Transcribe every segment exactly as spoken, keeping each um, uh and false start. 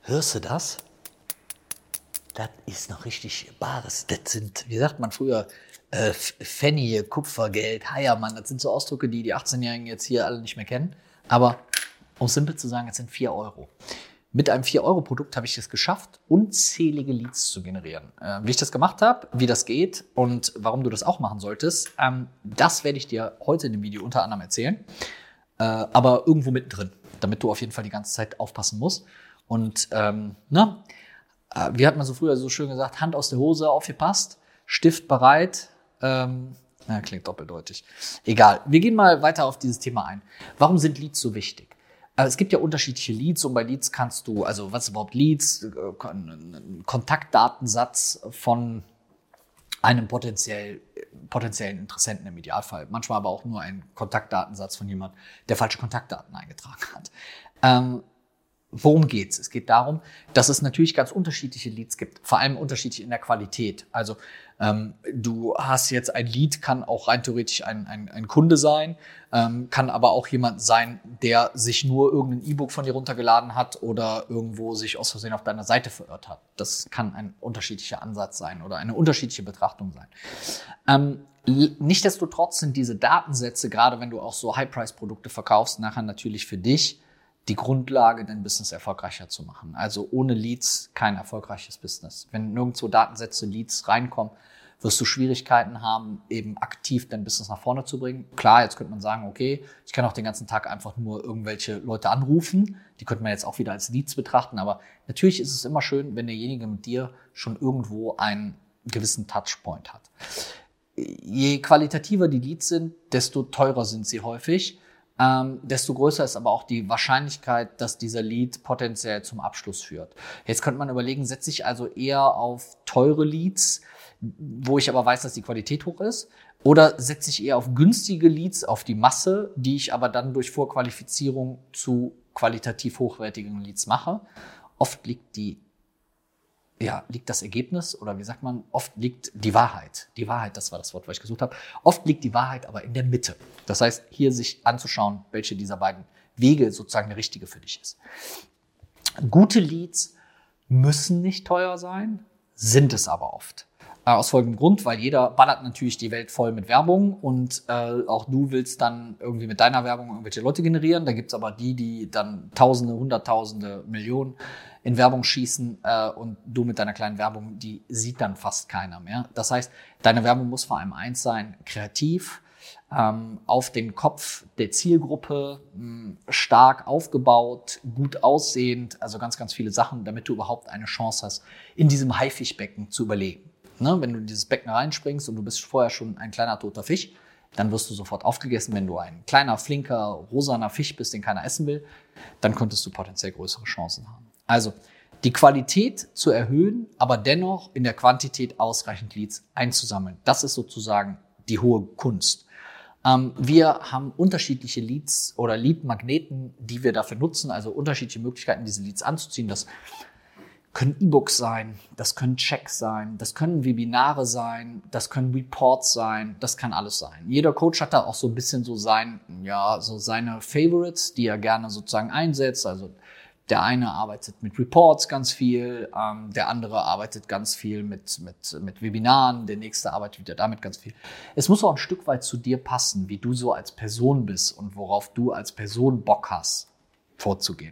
Hörst du das? Das ist noch richtig Bares. Das sind, wie sagt man früher, äh, Pfennige, Kupfergeld, Heiermann. Das sind so Ausdrücke, die die achtzehnjährigen jetzt hier alle nicht mehr kennen. Aber um simpel zu sagen, es sind vier Euro. Mit einem vier Euro Produkt habe ich es geschafft, unzählige Leads zu generieren. Äh, wie ich das gemacht habe, wie das geht und warum du das auch machen solltest, ähm, das werde ich dir heute in dem Video unter anderem erzählen. Äh, aber irgendwo mittendrin, damit du auf jeden Fall die ganze Zeit aufpassen musst. Und ähm, na, äh, wie hat man so früher so schön gesagt, Hand aus der Hose, aufgepasst, Stift bereit. Ähm, na, klingt doppeldeutig. Egal, wir gehen mal weiter auf dieses Thema ein. Warum sind Leads so wichtig? Es gibt ja unterschiedliche Leads und bei Leads kannst du, also was ist überhaupt Leads? Ein Kontaktdatensatz von einem potenziell, potenziellen Interessenten im Idealfall. Manchmal aber auch nur ein Kontaktdatensatz von jemandem, der falsche Kontaktdaten eingetragen hat. Ähm, Worum geht's? Es geht darum, dass es natürlich ganz unterschiedliche Leads gibt, vor allem unterschiedlich in der Qualität. Also ähm, du hast jetzt ein Lead, kann auch rein theoretisch ein, ein, ein Kunde sein, ähm, kann aber auch jemand sein, der sich nur irgendein E-Book von dir runtergeladen hat oder irgendwo sich aus Versehen auf deiner Seite verirrt hat. Das kann ein unterschiedlicher Ansatz sein oder eine unterschiedliche Betrachtung sein. Ähm, Nichtsdestotrotz sind diese Datensätze, gerade wenn du auch so High-Price-Produkte verkaufst, nachher natürlich für dich die Grundlage, dein Business erfolgreicher zu machen. Also ohne Leads kein erfolgreiches Business. Wenn nirgendwo Datensätze, Leads reinkommen, wirst du Schwierigkeiten haben, eben aktiv dein Business nach vorne zu bringen. Klar, jetzt könnte man sagen, okay, ich kann auch den ganzen Tag einfach nur irgendwelche Leute anrufen. Die könnte man jetzt auch wieder als Leads betrachten. Aber natürlich ist es immer schön, wenn derjenige mit dir schon irgendwo einen gewissen Touchpoint hat. Je qualitativer die Leads sind, desto teurer sind sie häufig. Ähm, desto größer ist aber auch die Wahrscheinlichkeit, dass dieser Lead potenziell zum Abschluss führt. Jetzt könnte man überlegen, setze ich also eher auf teure Leads, wo ich aber weiß, dass die Qualität hoch ist, oder setze ich eher auf günstige Leads, auf die Masse, die ich aber dann durch Vorqualifizierung zu qualitativ hochwertigen Leads mache. Oft liegt die Ja, liegt das Ergebnis oder wie sagt man, oft liegt die Wahrheit. Die Wahrheit, das war das Wort, was ich gesucht habe. Oft liegt die Wahrheit aber in der Mitte. Das heißt, hier sich anzuschauen, welche dieser beiden Wege sozusagen der richtige für dich ist. Gute Leads müssen nicht teuer sein, sind es aber oft. Aus folgendem Grund, weil jeder ballert natürlich die Welt voll mit Werbung und äh, auch du willst dann irgendwie mit deiner Werbung irgendwelche Leute generieren. Da gibt's aber die, die dann Tausende, Hunderttausende, Millionen in Werbung schießen äh, und du mit deiner kleinen Werbung, die sieht dann fast keiner mehr. Das heißt, deine Werbung muss vor allem eins sein, kreativ, ähm, auf den Kopf der Zielgruppe, mh, stark aufgebaut, gut aussehend, also ganz, ganz viele Sachen, damit du überhaupt eine Chance hast, in diesem Haifischbecken zu überleben. Ne, wenn du in dieses Becken reinspringst und du bist vorher schon ein kleiner toter Fisch, dann wirst du sofort aufgegessen. Wenn du ein kleiner, flinker, rosaner Fisch bist, den keiner essen will, dann könntest du potenziell größere Chancen haben. Also die Qualität zu erhöhen, aber dennoch in der Quantität ausreichend Leads einzusammeln. Das ist sozusagen die hohe Kunst. Ähm, wir haben unterschiedliche Leads oder Lead-Magneten, die wir dafür nutzen, also unterschiedliche Möglichkeiten, diese Leads anzuziehen. Das können E-Books sein, das können Checks sein, das können Webinare sein, das können Reports sein, das kann alles sein. Jeder Coach hat da auch so ein bisschen so sein, ja, so seine Favorites, die er gerne sozusagen einsetzt. Also der eine arbeitet mit Reports ganz viel, ähm, der andere arbeitet ganz viel mit, mit, mit Webinaren, der nächste arbeitet wieder damit ganz viel. Es muss auch ein Stück weit zu dir passen, wie du so als Person bist und worauf du als Person Bock hast, vorzugehen.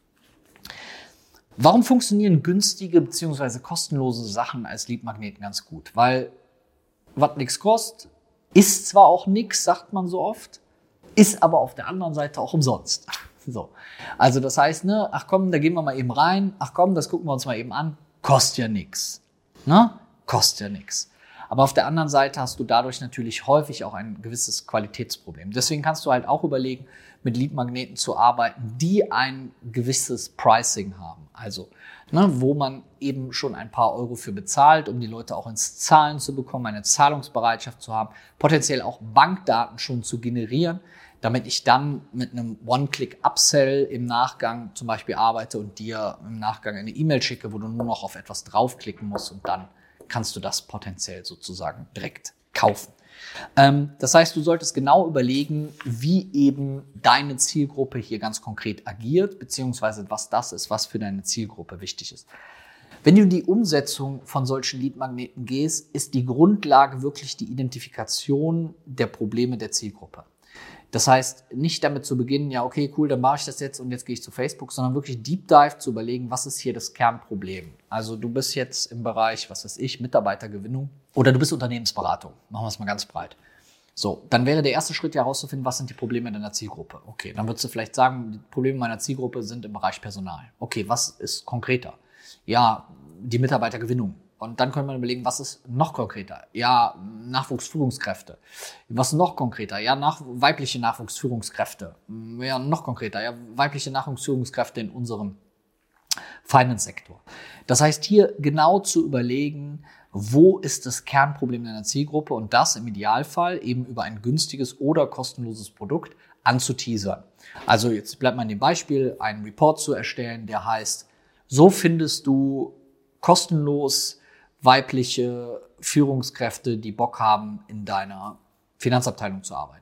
Warum funktionieren günstige bzw. kostenlose Sachen als Leadmagneten ganz gut? Weil was nichts kostet, ist zwar auch nichts, sagt man so oft, ist aber auf der anderen Seite auch umsonst. So. Also das heißt, ne, ach komm, da gehen wir mal eben rein, ach komm, das gucken wir uns mal eben an, kostet ja nichts. Ne? Kostet ja nichts. Aber auf der anderen Seite hast du dadurch natürlich häufig auch ein gewisses Qualitätsproblem. Deswegen kannst du halt auch überlegen, mit Leadmagneten zu arbeiten, die ein gewisses Pricing haben. Also, ne, wo man eben schon ein paar Euro für bezahlt, um die Leute auch ins Zahlen zu bekommen, eine Zahlungsbereitschaft zu haben, potenziell auch Bankdaten schon zu generieren, damit ich dann mit einem One-Click-Upsell im Nachgang zum Beispiel arbeite und dir im Nachgang eine E-Mail schicke, wo du nur noch auf etwas draufklicken musst und dann kannst du das potenziell sozusagen direkt kaufen. Ähm, das heißt, du solltest genau überlegen, wie eben deine Zielgruppe hier ganz konkret agiert, beziehungsweise was das ist, was für deine Zielgruppe wichtig ist. Wenn du in die Umsetzung von solchen Leadmagneten gehst, ist die Grundlage wirklich die Identifikation der Probleme der Zielgruppe. Das heißt, nicht damit zu beginnen, ja, okay, cool, dann mache ich das jetzt und jetzt gehe ich zu Facebook, sondern wirklich Deep Dive zu überlegen, was ist hier das Kernproblem? Also du bist jetzt im Bereich, was weiß ich, Mitarbeitergewinnung oder du bist Unternehmensberatung. Machen wir es mal ganz breit. So, dann wäre der erste Schritt herauszufinden, was sind die Probleme deiner Zielgruppe? Okay, dann würdest du vielleicht sagen, die Probleme meiner Zielgruppe sind im Bereich Personal. Okay, was ist konkreter? Ja, die Mitarbeitergewinnung. Und dann könnte man überlegen, was ist noch konkreter? Ja, Nachwuchsführungskräfte. Was noch konkreter? Ja, nach, weibliche Nachwuchsführungskräfte. Ja, noch konkreter. Ja, weibliche Nachwuchsführungskräfte in unserem Finance-Sektor. Das heißt, hier genau zu überlegen, wo ist das Kernproblem deiner Zielgruppe und das im Idealfall eben über ein günstiges oder kostenloses Produkt anzuteasern. Also jetzt bleibt man in dem Beispiel, einen Report zu erstellen, der heißt, so findest du kostenlos weibliche Führungskräfte, die Bock haben, in deiner Finanzabteilung zu arbeiten.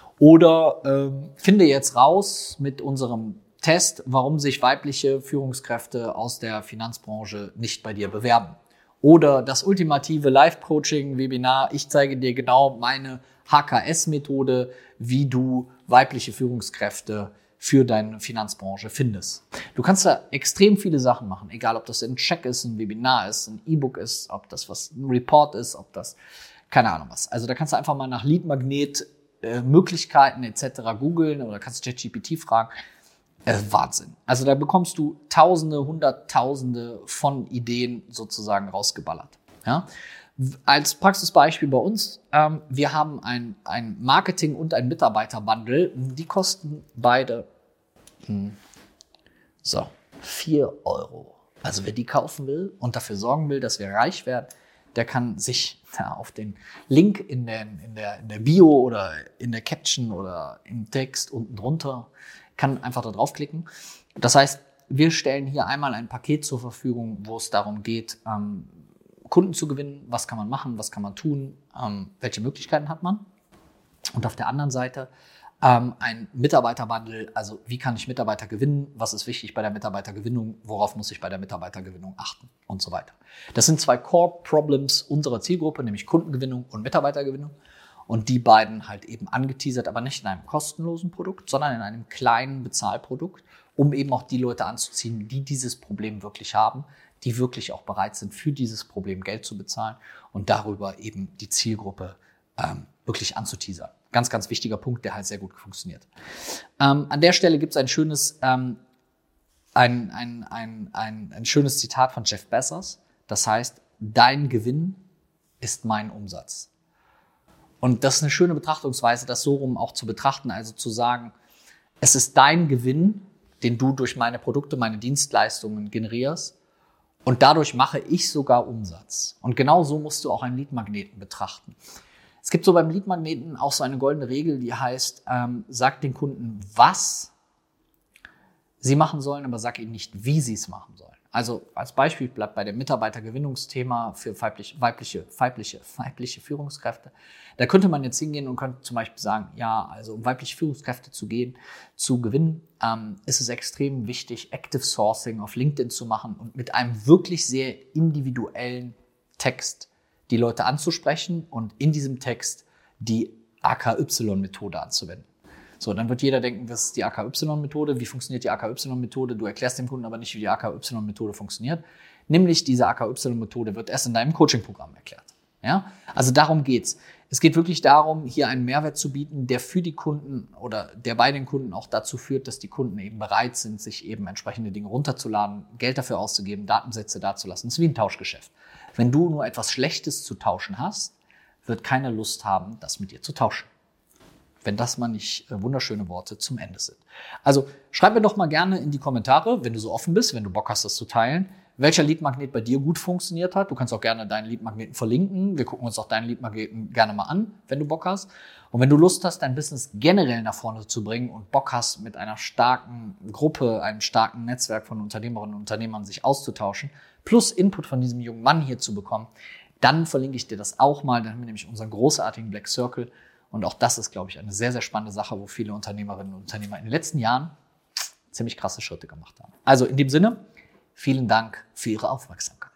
Oder ähm, finde jetzt raus mit unserem Test, warum sich weibliche Führungskräfte aus der Finanzbranche nicht bei dir bewerben. Oder das ultimative Live-Coaching-Webinar, ich zeige dir genau meine H K S-Methode, wie du weibliche Führungskräfte für deine Finanzbranche findest. Du kannst da extrem viele Sachen machen, egal ob das ein Check ist, ein Webinar ist, ein E-Book ist, ob das was ein Report ist, ob das keine Ahnung was. Also da kannst du einfach mal nach Leadmagnet äh, Möglichkeiten et cetera googeln oder kannst ChatGPT fragen. Äh, Wahnsinn. Also da bekommst du Tausende, Hunderttausende von Ideen sozusagen rausgeballert. Ja? Als Praxisbeispiel bei uns, ähm, wir haben ein, ein Marketing- und ein Mitarbeiterbundle. Die kosten beide hm, so vier Euro. Also wer die kaufen will und dafür sorgen will, dass wir reich werden, der kann sich ja, auf den Link in der, in, der, in der Bio oder in der Caption oder im Text unten drunter, kann einfach da draufklicken. Das heißt, wir stellen hier einmal ein Paket zur Verfügung, wo es darum geht, ähm, Kunden zu gewinnen, was kann man machen, was kann man tun, ähm, welche Möglichkeiten hat man. Und auf der anderen Seite ähm, ein Mitarbeiterbundle, also wie kann ich Mitarbeiter gewinnen, was ist wichtig bei der Mitarbeitergewinnung, worauf muss ich bei der Mitarbeitergewinnung achten und so weiter. Das sind zwei Core-Problems unserer Zielgruppe, nämlich Kundengewinnung und Mitarbeitergewinnung. Und die beiden halt eben angeteasert, aber nicht in einem kostenlosen Produkt, sondern in einem kleinen Bezahlprodukt, um eben auch die Leute anzuziehen, die dieses Problem wirklich haben, die wirklich auch bereit sind, für dieses Problem Geld zu bezahlen und darüber eben die Zielgruppe ähm, wirklich anzuteasern. Ganz, ganz wichtiger Punkt, der halt sehr gut funktioniert. Ähm, an der Stelle gibt es ein schönes, ähm, ein, ein, ein, ein, ein schönes Zitat von Jeff Bezos. Das heißt, dein Gewinn ist mein Umsatz. Und das ist eine schöne Betrachtungsweise, das so rum auch zu betrachten, also zu sagen, es ist dein Gewinn, den du durch meine Produkte, meine Dienstleistungen generierst. Und dadurch mache ich sogar Umsatz. Und genau so musst du auch einen Leadmagneten betrachten. Es gibt so beim Leadmagneten auch so eine goldene Regel, die heißt, ähm, sag den Kunden, was sie machen sollen, aber sag ihnen nicht, wie sie es machen sollen. Also als Beispiel bleibt bei dem Mitarbeitergewinnungsthema für weibliche, weibliche, weibliche, weibliche Führungskräfte. Da könnte man jetzt hingehen und könnte zum Beispiel sagen, ja, also um weibliche Führungskräfte zu gehen, zu gewinnen, ähm, ist es extrem wichtig, Active Sourcing auf LinkedIn zu machen und mit einem wirklich sehr individuellen Text die Leute anzusprechen und in diesem Text die A K Y-Methode anzuwenden. So, dann wird jeder denken, was ist die A K Y-Methode? Wie funktioniert die A K Y-Methode? Du erklärst dem Kunden aber nicht, wie die A K Y-Methode funktioniert. Nämlich diese A K Y-Methode wird erst in deinem Coaching-Programm erklärt. Ja? Also darum geht's. Es geht wirklich darum, hier einen Mehrwert zu bieten, der für die Kunden oder der bei den Kunden auch dazu führt, dass die Kunden eben bereit sind, sich eben entsprechende Dinge runterzuladen, Geld dafür auszugeben, Datensätze dazulassen. Das ist wie ein Tauschgeschäft. Wenn du nur etwas Schlechtes zu tauschen hast, wird keiner Lust haben, das mit dir zu tauschen. Wenn das mal nicht äh, wunderschöne Worte zum Ende sind. Also schreib mir doch mal gerne in die Kommentare, wenn du so offen bist, wenn du Bock hast, das zu teilen, welcher Leadmagnet bei dir gut funktioniert hat. Du kannst auch gerne deinen Leadmagneten verlinken. Wir gucken uns auch deinen Leadmagneten gerne mal an, wenn du Bock hast. Und wenn du Lust hast, dein Business generell nach vorne zu bringen und Bock hast, mit einer starken Gruppe, einem starken Netzwerk von Unternehmerinnen und Unternehmern sich auszutauschen, plus Input von diesem jungen Mann hier zu bekommen, dann verlinke ich dir das auch mal. Dann haben wir nämlich unseren großartigen Black Circle. Und auch das ist, glaube ich, eine sehr, sehr spannende Sache, wo viele Unternehmerinnen und Unternehmer in den letzten Jahren ziemlich krasse Schritte gemacht haben. Also in dem Sinne, vielen Dank für Ihre Aufmerksamkeit.